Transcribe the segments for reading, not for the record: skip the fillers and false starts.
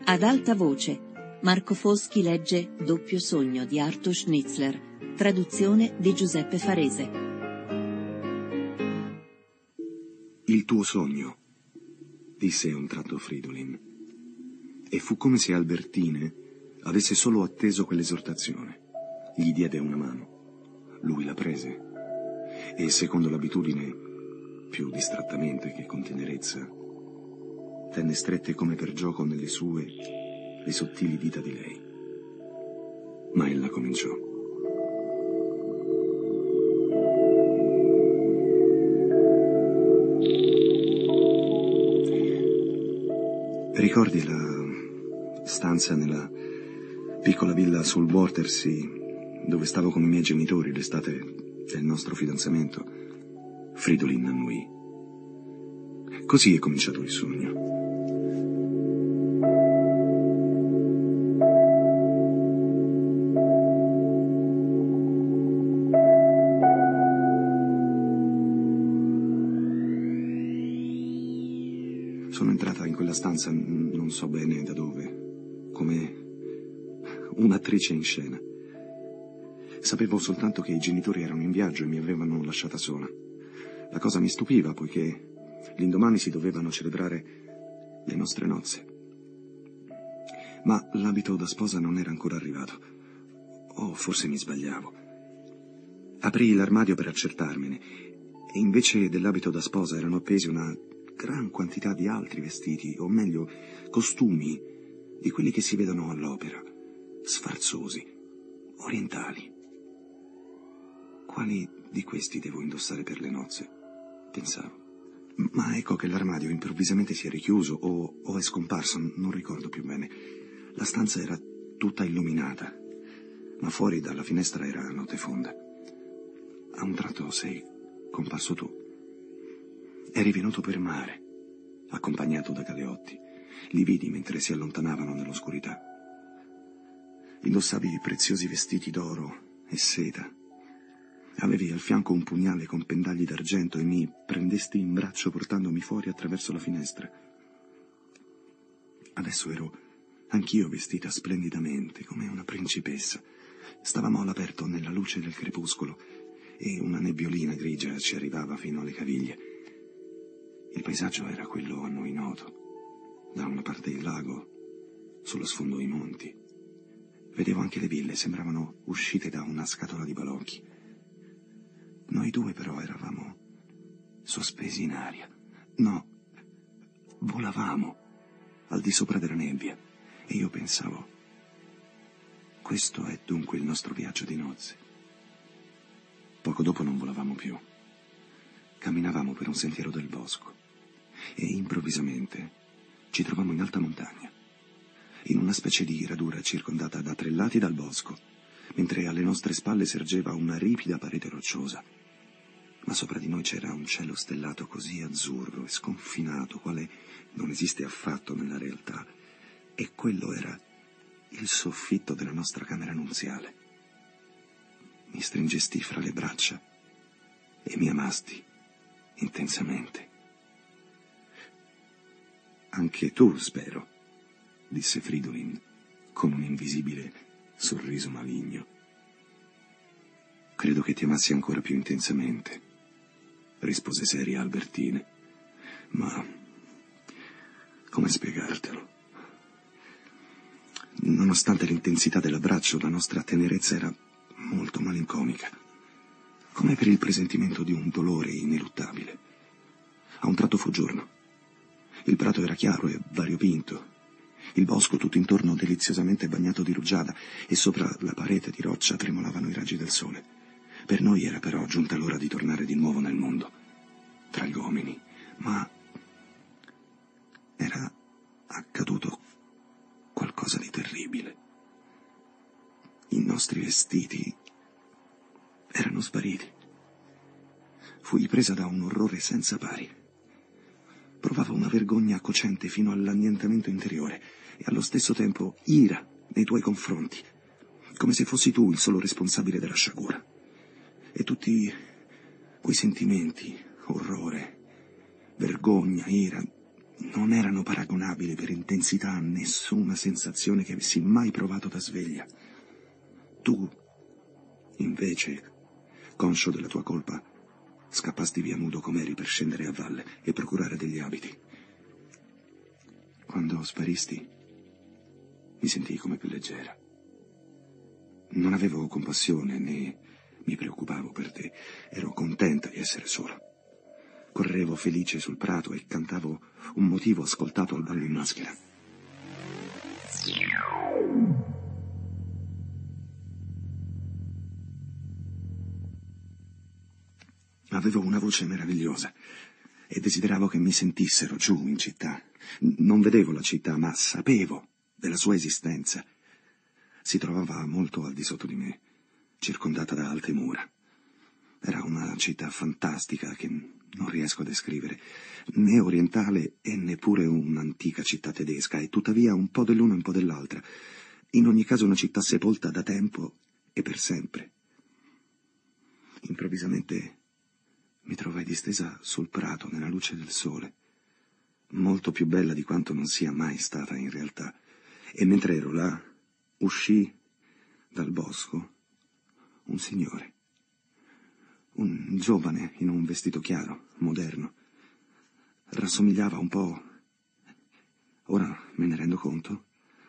Ad alta voce, Marco Foschi legge Doppio sogno di Arthur Schnitzler, traduzione di Giuseppe Farese. Il tuo sogno, disse a un tratto Fridolin, e fu come se Albertine avesse solo atteso quell'esortazione. Gli diede una mano, lui la prese, e secondo l'abitudine, più distrattamente che con tenerezza, tenne strette come per gioco nelle sue le sottili dita di lei. Ma ella cominciò. Ricordi la stanza nella piccola villa sul Watersea dove stavo con i miei genitori l'estate del nostro fidanzamento? Fridolin annuì. Così è cominciato il sogno. Sono entrata in quella stanza, non so bene da dove, come un'attrice in scena. Sapevo soltanto che i genitori erano in viaggio e mi avevano lasciata sola. La cosa mi stupiva, poiché l'indomani si dovevano celebrare le nostre nozze. Ma l'abito da sposa non era ancora arrivato. O forse mi sbagliavo. Aprii l'armadio per accertarmene, e invece dell'abito da sposa erano appesi una gran quantità di altri vestiti, o meglio, costumi, di quelli che si vedono all'opera, sfarzosi, orientali. Quali di questi devo indossare per le nozze? Pensavo. Ma ecco che l'armadio improvvisamente si è richiuso o è scomparso, non ricordo più bene. La stanza era tutta illuminata, ma fuori dalla finestra era notte fonda. A un tratto sei comparso tu. Eri venuto per mare, accompagnato da Galeotti. Li vidi mentre si allontanavano nell'oscurità. Indossavi preziosi vestiti d'oro e seta. Avevi al fianco un pugnale con pendagli d'argento e mi prendesti in braccio portandomi fuori attraverso la finestra. Adesso ero anch'io vestita splendidamente, come una principessa. Stavamo all'aperto nella luce del crepuscolo e una nebbiolina grigia ci arrivava fino alle caviglie. Il paesaggio era quello a noi noto. Da una parte il lago, sullo sfondo i monti. Vedevo anche le ville, sembravano uscite da una scatola di balocchi. Noi due però eravamo sospesi in aria. No, volavamo al di sopra della nebbia e io pensavo, questo è dunque il nostro viaggio di nozze. Poco dopo non volavamo più. Camminavamo per un sentiero del bosco e improvvisamente ci trovammo in alta montagna, in una specie di radura circondata da 3 lati dal bosco, mentre alle nostre spalle sergeva una ripida parete rocciosa. Ma sopra di noi c'era un cielo stellato così azzurro e sconfinato, quale non esiste affatto nella realtà, e quello era il soffitto della nostra camera nuziale. Mi stringesti fra le braccia e mi amasti intensamente. Anche tu, spero, disse Fridolin con un invisibile sorriso maligno. Credo che ti amassi ancora più intensamente, rispose seria Albertine, ma come spiegartelo? Nonostante l'intensità dell'abbraccio, la nostra tenerezza era molto malincomica, come per il presentimento di un dolore ineluttabile. A un tratto fu giorno. Il prato era chiaro e variopinto, il bosco tutto intorno deliziosamente bagnato di rugiada e sopra la parete di roccia tremolavano i raggi del sole. Per noi era però giunta l'ora di tornare di nuovo nel mondo, tra gli uomini, ma era accaduto qualcosa di terribile. I nostri vestiti erano spariti. Fui presa da un orrore senza pari. Provavo una vergogna cocente fino all'annientamento interiore e allo stesso tempo ira nei tuoi confronti, come se fossi tu il solo responsabile della sciagura. E tutti quei sentimenti, orrore, vergogna, ira, non erano paragonabili per intensità a nessuna sensazione che avessi mai provato da sveglia. Tu, invece, conscio della tua colpa, scappasti via nudo com'eri per scendere a valle e procurare degli abiti. Quando sparisti, mi sentii come più leggera. Non avevo compassione né mi preoccupavo per te. Ero contenta di essere sola. Correvo felice sul prato e cantavo un motivo ascoltato al ballo in maschera. Avevo una voce meravigliosa e desideravo che mi sentissero giù in città. Non vedevo la città, ma sapevo della sua esistenza. Si trovava molto al di sotto di me, circondata da alte mura. Era una città fantastica che non riesco a descrivere, né orientale e neppure un'antica città tedesca, e tuttavia un po' dell'una e un po' dell'altra. In ogni caso una città sepolta da tempo e per sempre. Improvvisamente mi trovai distesa sul prato nella luce del sole, molto più bella di quanto non sia mai stata in realtà, e mentre ero là uscì dal bosco un signore, un giovane in un vestito chiaro, moderno. Rassomigliava un po', ora me ne rendo conto,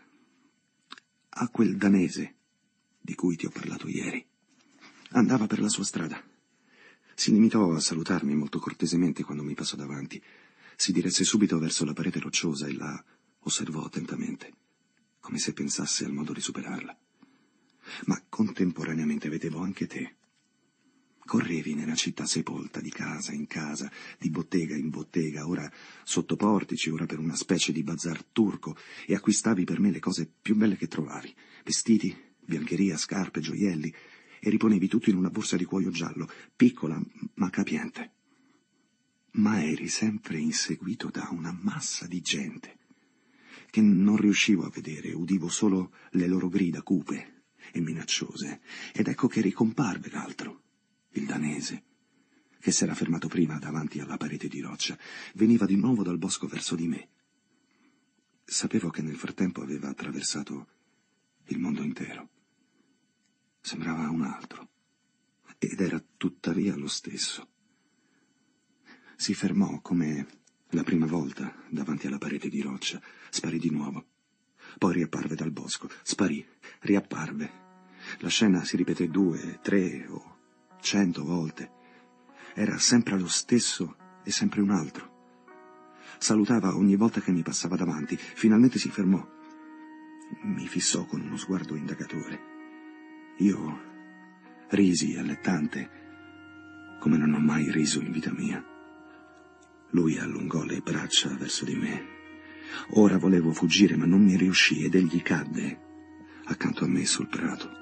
a quel danese di cui ti ho parlato ieri. Andava per la sua strada. Si limitò a salutarmi molto cortesemente quando mi passò davanti. Si diresse subito verso la parete rocciosa e la osservò attentamente, come se pensasse al modo di superarla. Ma contemporaneamente vedevo anche te. Correvi nella città sepolta, di casa in casa, di bottega in bottega, ora sotto portici, ora per una specie di bazar turco, e acquistavi per me le cose più belle che trovavi: vestiti, biancheria, scarpe, gioielli, e riponevi tutto in una borsa di cuoio giallo, piccola ma capiente. Ma eri sempre inseguito da una massa di gente che non riuscivo a vedere, udivo solo le loro grida cupe e minacciose, ed ecco che ricomparve l'altro, il danese, che s'era fermato prima davanti alla parete di roccia. Veniva di nuovo dal bosco verso di me. Sapevo che nel frattempo aveva attraversato il mondo intero. Sembrava un altro, ed era tuttavia lo stesso. Si fermò come la prima volta davanti alla parete di roccia, sparì di nuovo. Poi riapparve dal bosco, sparì, riapparve. La scena si ripeté 2, 3 o 100 volte. Era sempre lo stesso e sempre un altro. Salutava ogni volta che mi passava davanti. Finalmente si fermò. Mi fissò con uno sguardo indagatore. Io risi allettante, come non ho mai riso in vita mia. Lui allungò le braccia verso di me. Ora volevo fuggire, ma non mi riuscì, ed egli cadde accanto a me sul prato.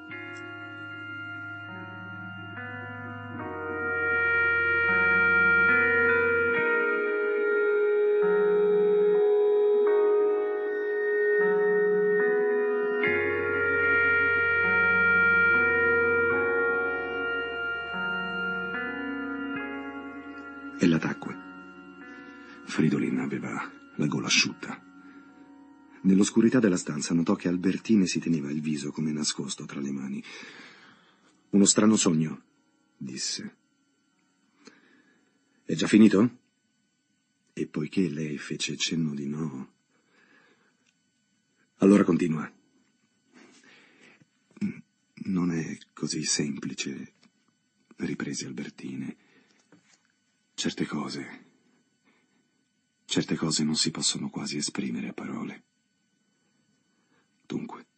Ella tacque. Fridolin aveva la gola asciutta. Nell'oscurità della stanza notò che Albertine si teneva il viso come nascosto tra le mani. «Uno strano sogno», disse. «È già finito?» E poiché lei fece cenno di no, allora continua. «Non è così semplice», riprese Albertine. Certe cose non si possono quasi esprimere a parole. Dunque,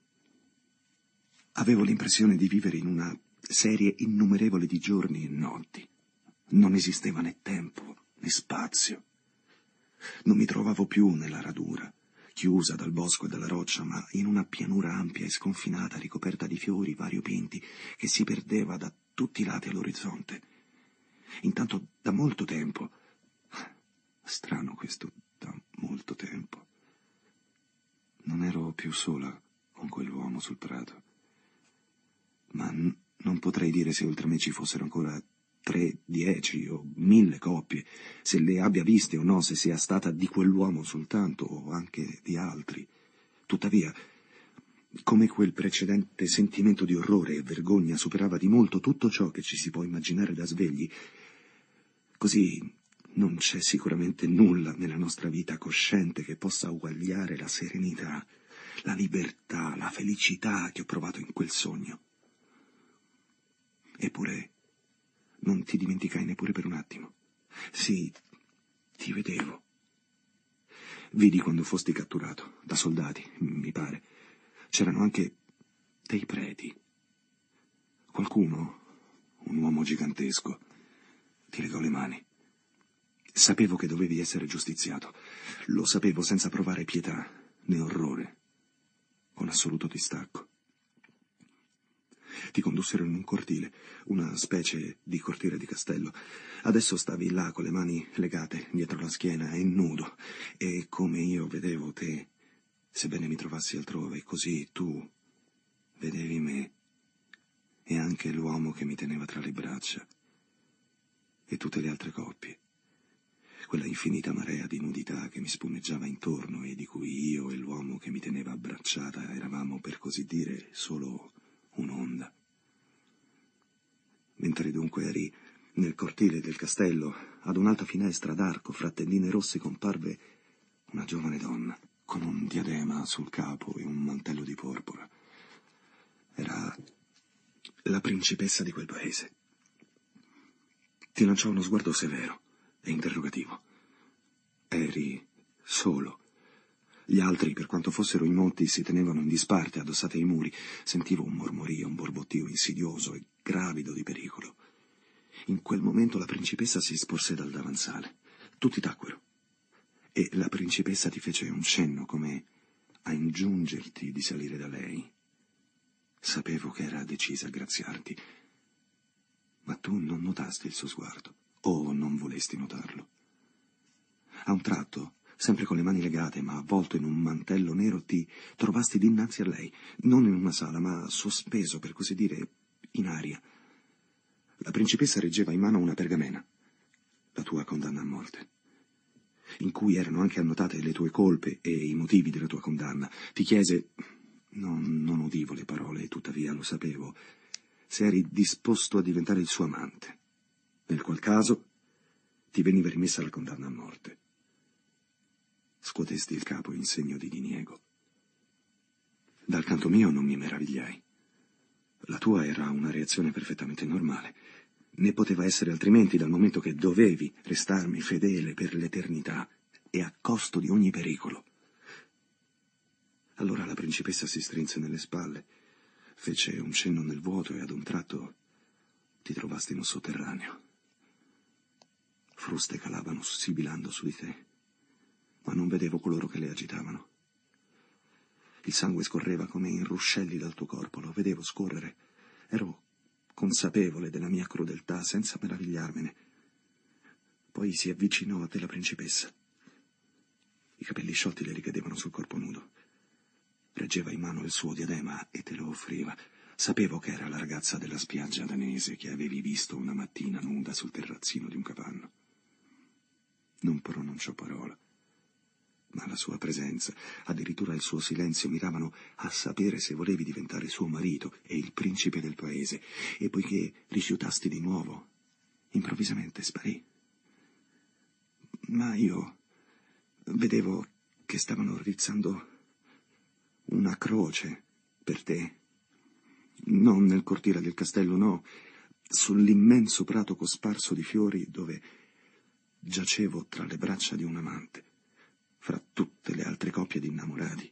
avevo l'impressione di vivere in una serie innumerevole di giorni e notti. Non esisteva né tempo né spazio. Non mi trovavo più nella radura, chiusa dal bosco e dalla roccia, ma in una pianura ampia e sconfinata, ricoperta di fiori variopinti, che si perdeva da tutti i lati all'orizzonte. Intanto da molto tempo, strano questo, da molto tempo, non ero più sola con quell'uomo sul prato, ma non potrei dire se oltre me ci fossero ancora 3, 10 o 1000 coppie, se le abbia viste o no, se sia stata di quell'uomo soltanto o anche di altri. Tuttavia, come quel precedente sentimento di orrore e vergogna superava di molto tutto ciò che ci si può immaginare da svegli, così non c'è sicuramente nulla nella nostra vita cosciente che possa uguagliare la serenità, la libertà, la felicità che ho provato in quel sogno. Eppure non ti dimenticai neppure per un attimo. Sì, ti vedevo. Vidi quando fosti catturato, da soldati, mi pare. C'erano anche dei preti. Qualcuno, un uomo gigantesco, ti legò le mani. Sapevo che dovevi essere giustiziato. Lo sapevo senza provare pietà né orrore, con assoluto distacco. Ti condussero in un cortile, una specie di cortile di castello. Adesso stavi là con le mani legate dietro la schiena e nudo, e come io vedevo te, sebbene mi trovassi altrove, così tu vedevi me e anche l'uomo che mi teneva tra le braccia e tutte le altre coppie. Quella infinita marea di nudità che mi spumeggiava intorno e di cui io e l'uomo che mi teneva abbracciata eravamo, per così dire, solo un'onda. Mentre dunque eri nel cortile del castello, ad un'alta finestra d'arco fra tendine rosse comparve una giovane donna, con un diadema sul capo e un mantello di porpora. Era la principessa di quel paese. Ti lanciò uno sguardo severo e interrogativo. Eri solo. Gli altri, per quanto fossero in molti, si tenevano in disparte, addossati ai muri. Sentivo un mormorio, un borbottio insidioso e gravido di pericolo. In quel momento la principessa si sporse dal davanzale. Tutti tacquero. E la principessa ti fece un cenno, come a ingiungerti di salire da lei. Sapevo che era decisa a graziarti, ma tu non notasti il suo sguardo, o non volesti notarlo. A un tratto, sempre con le mani legate, ma avvolto in un mantello nero, ti trovasti dinanzi a lei, non in una sala, ma sospeso, per così dire, in aria. La principessa reggeva in mano una pergamena, la tua condanna a morte, in cui erano anche annotate le tue colpe e i motivi della tua condanna. Ti chiese, non udivo le parole, e tuttavia lo sapevo, se eri disposto a diventare il suo amante, nel qual caso ti veniva rimessa la condanna a morte. Scuotesti il capo in segno di diniego. Dal canto mio non mi meravigliai. La tua era una reazione perfettamente normale. Ne poteva essere altrimenti, dal momento che dovevi restarmi fedele per l'eternità e a costo di ogni pericolo. Allora la principessa si strinse nelle spalle, fece un cenno nel vuoto e ad un tratto ti trovasti in un sotterraneo. Fruste calavano sibilando su di te, ma non vedevo coloro che le agitavano. Il sangue scorreva come in ruscelli dal tuo corpo, lo vedevo scorrere. Ero consapevole della mia crudeltà, senza meravigliarmene. Poi si avvicinò a te la principessa. I capelli sciolti le ricadevano sul corpo nudo. Reggeva in mano il suo diadema e te lo offriva. Sapevo che era la ragazza della spiaggia danese che avevi visto una mattina nuda sul terrazzino di un capanno. Non pronunciò parola, ma la sua presenza, addirittura il suo silenzio, miravano a sapere se volevi diventare suo marito e il principe del paese, e poiché rifiutasti di nuovo, improvvisamente sparì. Ma io vedevo che stavano rizzando una croce per te, non nel cortile del castello, no, sull'immenso prato cosparso di fiori dove giacevo tra le braccia di un amante, fra tutte le altre coppie di innamorati.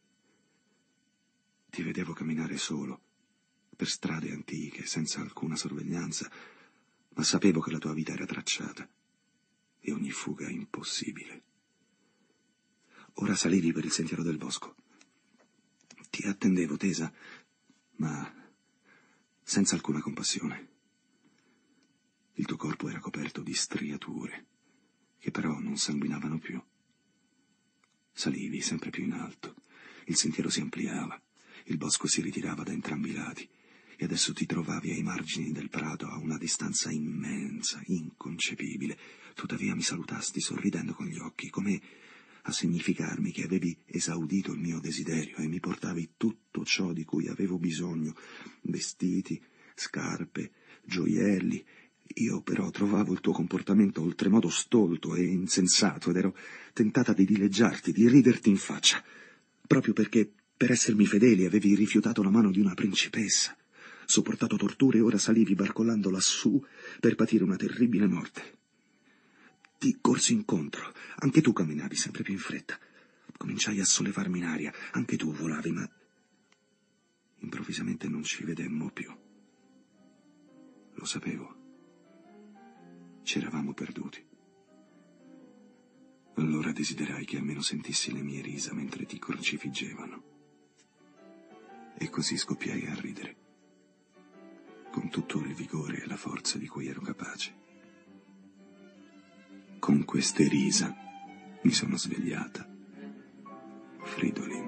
Ti vedevo camminare solo, per strade antiche, senza alcuna sorveglianza, ma sapevo che la tua vita era tracciata e ogni fuga impossibile. Ora salivi per il sentiero del bosco. Ti attendevo tesa, ma senza alcuna compassione. Il tuo corpo era coperto di striature, che però non sanguinavano più. Salivi sempre più in alto, il sentiero si ampliava, il bosco si ritirava da entrambi i lati, e adesso ti trovavi ai margini del prato, a una distanza immensa, inconcepibile. Tuttavia mi salutasti sorridendo con gli occhi, come a significarmi che avevi esaudito il mio desiderio e mi portavi tutto ciò di cui avevo bisogno: vestiti, scarpe, gioielli. Io però trovavo il tuo comportamento oltremodo stolto e insensato ed ero tentata di dileggiarti, di riderti in faccia, proprio perché per essermi fedeli avevi rifiutato la mano di una principessa, sopportato torture e ora salivi barcollando lassù per patire una terribile morte. Ti corsi incontro, anche tu camminavi sempre più in fretta. Cominciai a sollevarmi in aria, anche tu volavi, ma improvvisamente non ci vedemmo più. Lo sapevo. Ci eravamo perduti. Allora desiderai che almeno sentissi le mie risa mentre ti crocifiggevano. E così scoppiai a ridere, con tutto il vigore e la forza di cui ero capace. Con queste risa mi sono svegliata. Fridolin.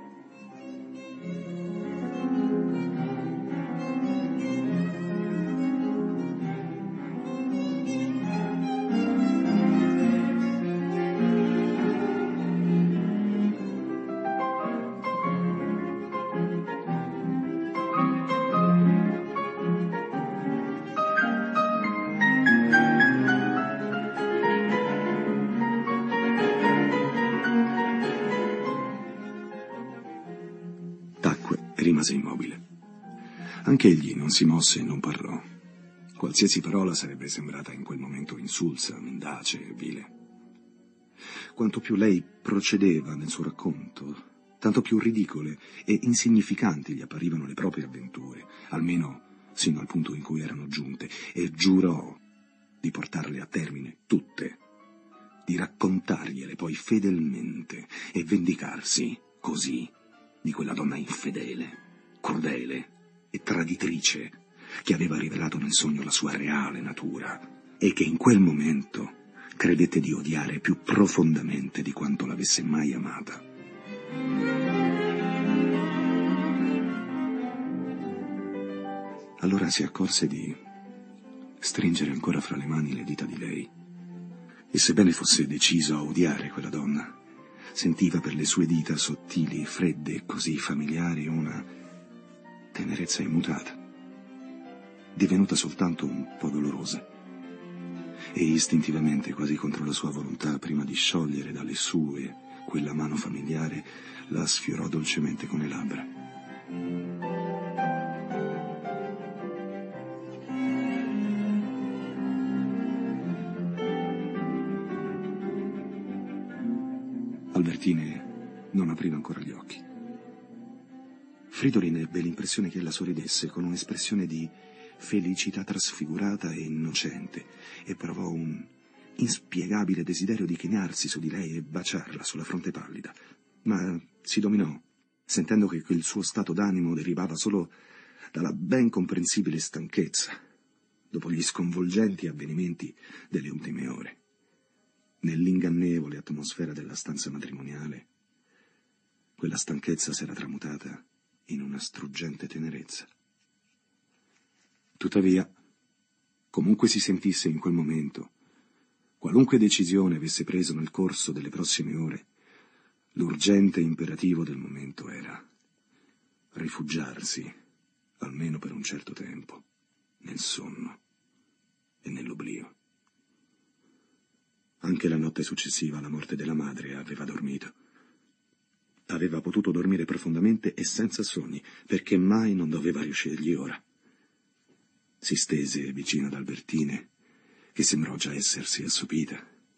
Rimase immobile. Anche egli non si mosse e non parlò. Qualsiasi parola sarebbe sembrata in quel momento insulsa, mendace, vile. Quanto più lei procedeva nel suo racconto, tanto più ridicole e insignificanti gli apparivano le proprie avventure, almeno sino al punto in cui erano giunte, e giurò di portarle a termine tutte, di raccontargliele poi fedelmente e vendicarsi così di quella donna infedele, crudele e traditrice che aveva rivelato nel sogno la sua reale natura e che in quel momento credette di odiare più profondamente di quanto l'avesse mai amata. Allora si accorse di stringere ancora fra le mani le dita di lei e, sebbene fosse deciso a odiare quella donna, sentiva per le sue dita sottili, fredde e così familiari una tenerezza immutata, divenuta soltanto un po' dolorosa. E istintivamente, quasi contro la sua volontà, prima di sciogliere dalle sue quella mano familiare, la sfiorò dolcemente con le labbra. Albertine non apriva ancora gli occhi. Fridolin ebbe l'impressione che ella sorridesse con un'espressione di felicità trasfigurata e innocente e provò un inspiegabile desiderio di chinarsi su di lei e baciarla sulla fronte pallida, ma si dominò, sentendo che quel suo stato d'animo derivava solo dalla ben comprensibile stanchezza dopo gli sconvolgenti avvenimenti delle ultime ore. Nell'ingannevole atmosfera della stanza matrimoniale, quella stanchezza s'era tramutata in una struggente tenerezza. Tuttavia, comunque si sentisse in quel momento, qualunque decisione avesse preso nel corso delle prossime ore, l'urgente imperativo del momento era rifugiarsi, almeno per un certo tempo, nel sonno e nell'oblio. Anche la notte successiva alla morte della madre aveva dormito. Aveva potuto dormire profondamente e senza sogni, perché mai non doveva riuscirgli ora. Si stese vicino ad Albertine, che sembrò già essersi assopita.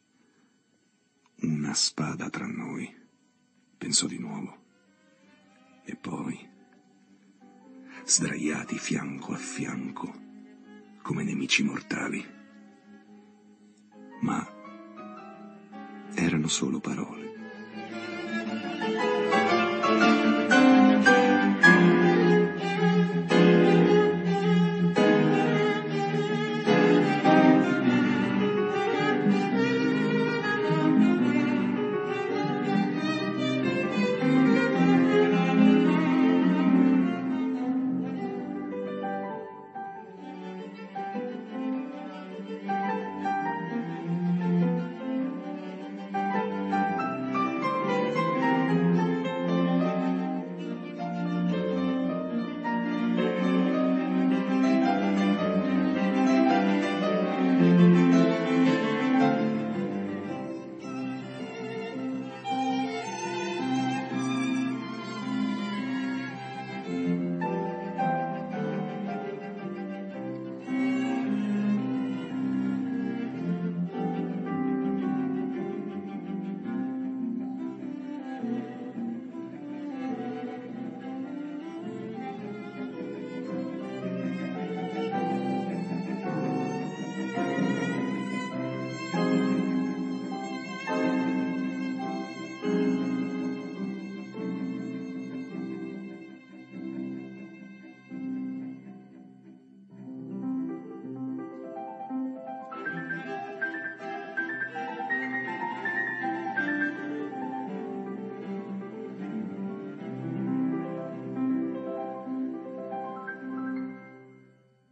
Una spada tra noi, pensò di nuovo. E poi, sdraiati fianco a fianco, come nemici mortali. Ma erano solo parole.